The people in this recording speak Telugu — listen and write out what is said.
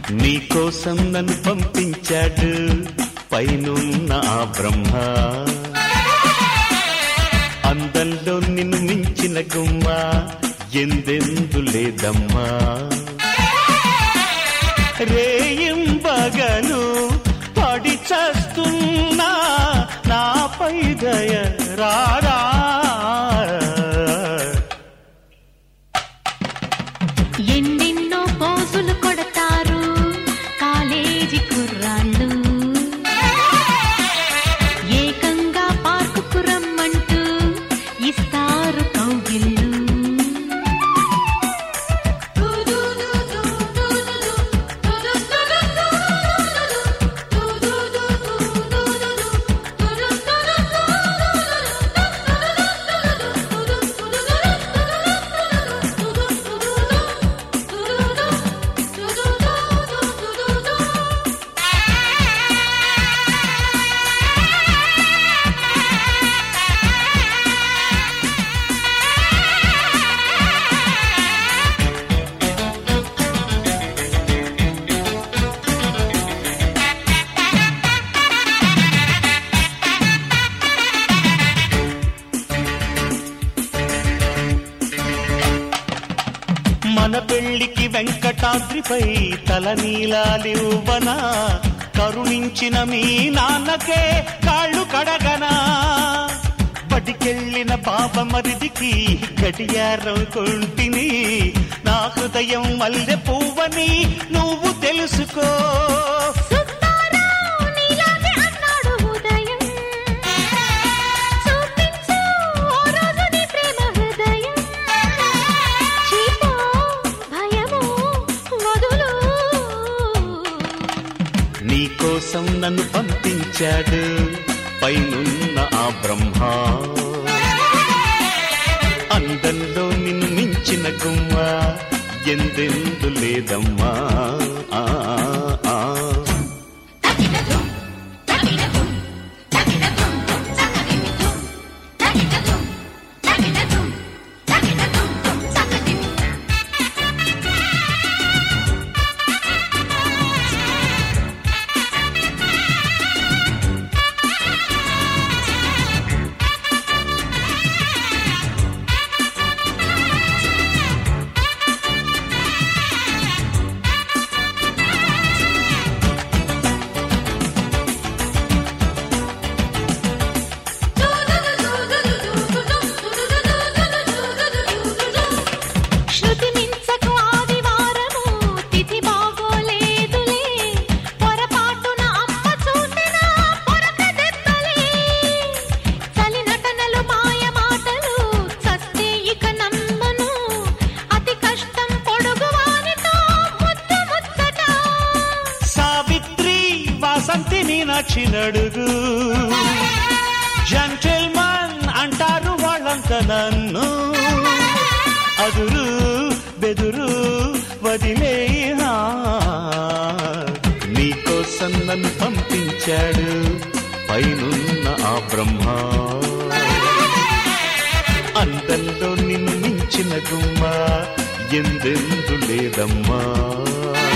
నీకోసం నన్ను పంపించాడు పైనున్న ఆ బ్రహ్మ. అందంలో నిన్ను మించిన గుమ్మ ఎందెందు లేదమ్మా. రేయింబగలు పడి చస్తున్నా నాపై దయ రారా. ఎన్నెన్నో పోజులు కొడతారు కాలేజీ కుర్రాళ్ళు, ఏకంగా పార్కుకు రమ్మంటూ ఇస్తారు కౌగిళ్ళు. మన పెళ్లికి వెంకటాద్రిపై తలనీలాలివ్వనా, కరుణించిన మీ నాన్నకే కాళ్ళు కడగనా. బడికెళ్ళిన బాబమరిదికి గడియారం కొంటిని, నా హృదయం మల్లె పువ్వని నువ్వు తెలుసుకో. నీకోసం నన్ను పంపించాడు పైనున్న ఆ బ్రహ్మ. అందంలో నిన్ను మించిన గుమ్మ ఎందెందు లేదమ్మా. మీనాక్షి నడుగు జెంటిల్మన్ అంటారు వాళ్ళంత నన్ను. అదురు బెదురు వదిలే నీకోసం నన్ను పంపించాడు పైనున్న ఆ బ్రహ్మ. అందంలో నిన్ను మించిన గుమ్మ ఎందెందు లేదమ్మా.